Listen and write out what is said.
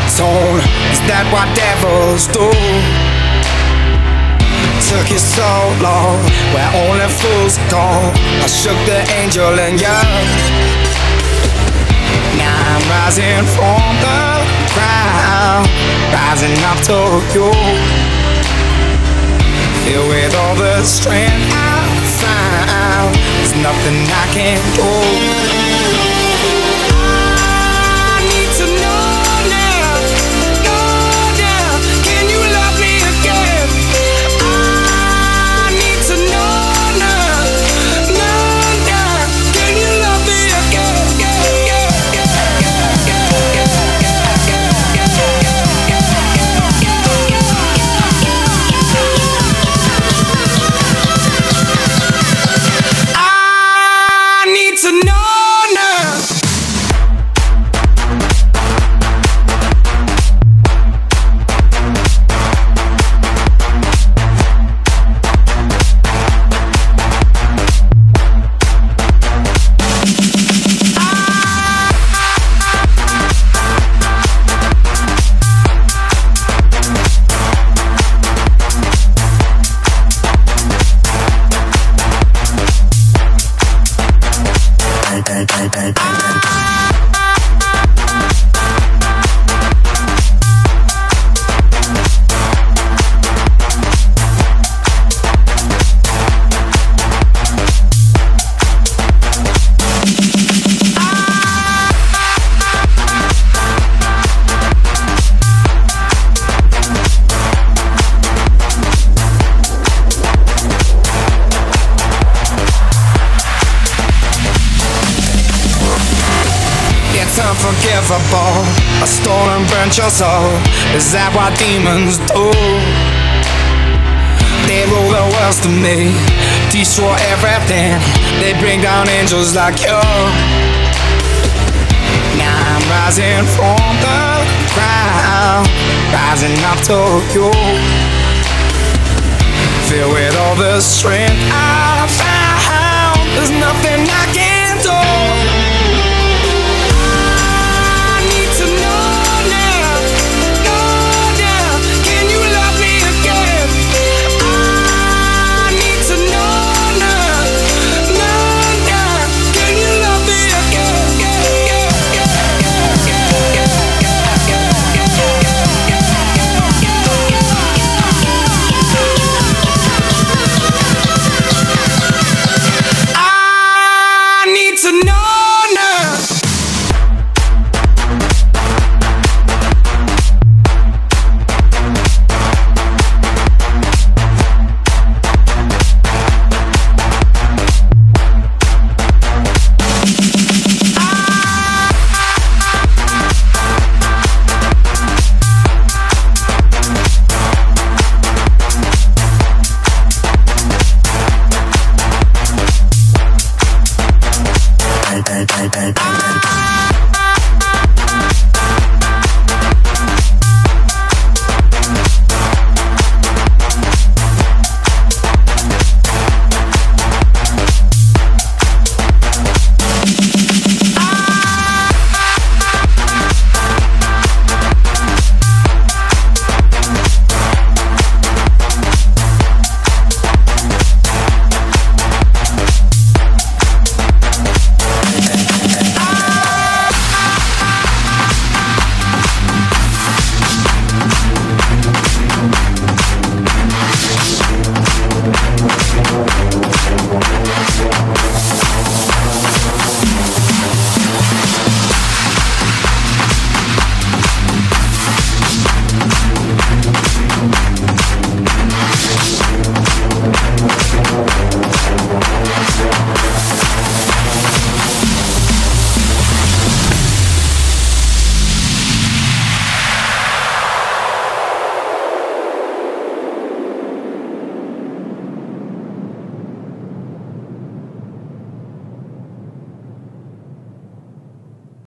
told, is that what devils do? Took you so long, where only fools go. I shook the angel in you. Now I'm rising from the ground, rising up to you. Filled with all the strength I found, there's nothing I can't do. Unforgivable, I stole and burnt your soul. Is that what demons do? They rule the world to me, destroy everything. They bring down angels like you. Now I'm rising from the ground, rising up to you. Filled with all the strength I found, there's nothing I